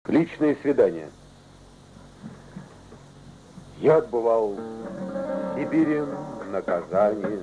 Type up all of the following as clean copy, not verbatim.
Личные свидания. Я отбывал в Сибири наказание,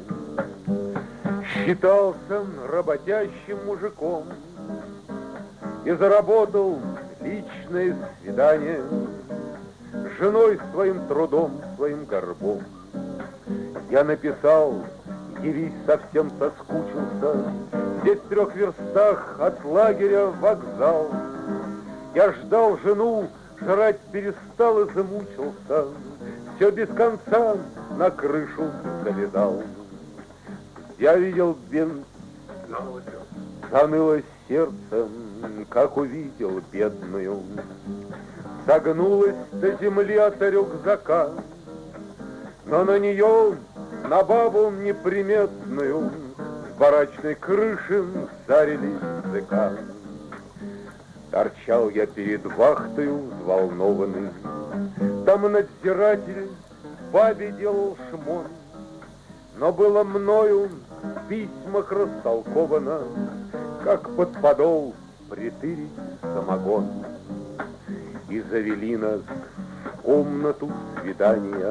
считался работящим мужиком и заработал личное свидание с женой своим трудом, своим горбом. Я написал: явись, совсем соскучился, здесь в 3 верстах от лагеря вокзал. Я ждал жену, жрать перестал и замучился, все без конца на крышу залезал. Я видел бен... Заныло сердце, как увидел бедную. Согнулась до земли от рюкзака, но на нее, на бабу неприметную, с барачной крыши зарились языка. Торчал я перед вахтою взволнованный, там надзиратель бабе делал шмон, но было мною в письмах растолковано, как под подол притырить самогон. И завели нас в комнату свидания.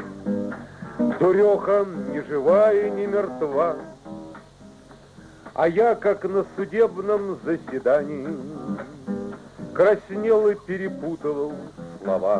Дуреха ни живая, ни мертва, а я, как на судебном заседании, краснел и перепутывал слова.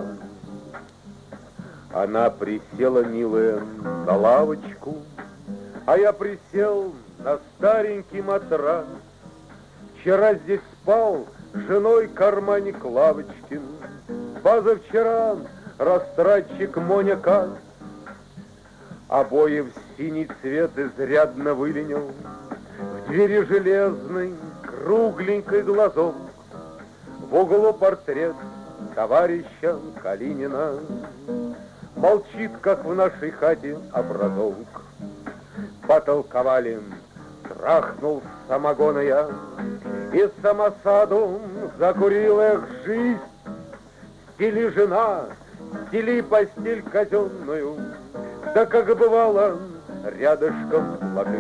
Она присела, милая, на лавочку, а я присел на старенький матрас. Вчера здесь спал с женой карманник Лавочкин, позавчера растратчик Моня Кас. Обои в синий цвет изрядно выленил, в двери железный кругленький глазок, в углу портрет товарища Калинина, молчит, как в нашей хате образок. Потолковали, трахнул самогона я, и самосаду закурил их жизнь. Стели жена, стели постель казенную, да как бывало рядышком ложись.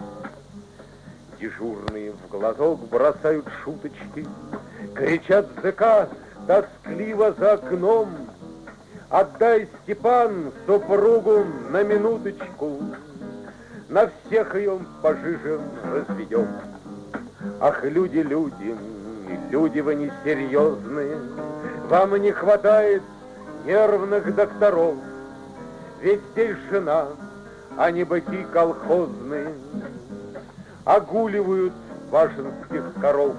Дежурные в глазок бросают шуточки, кричат ЗК тоскливо за окном: отдай, Степан, супругу на минуточку, на всех ее пожиже разведем. Ах, люди, люди, люди вы несерьезные, вам не хватает нервных докторов, ведь здесь жена, а не быки колхозные огуливают башенских коров.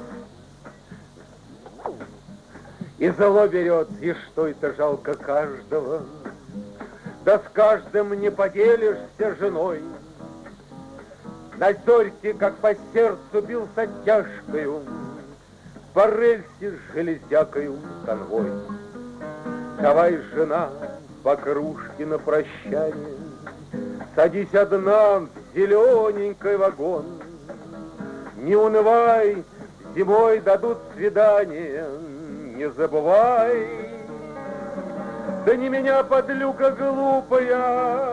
И зло берет, и что это жалко каждого, да с каждым не поделишься женой. На зорьке, как по сердцу бился тяжкою, по рельсе с железякою конвой. Давай, жена, по кружке на прощание, садись одна в зелененький вагон. Не унывай, зимой дадут свидание, не забывай. Да не меня, подлюка глупая,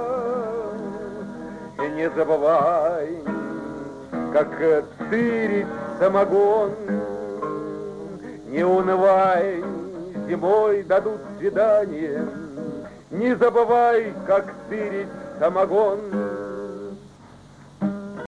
и не забывай, как тырить самогон. Не унывай, зимой дадут свидание, не забывай, как тырить самогон.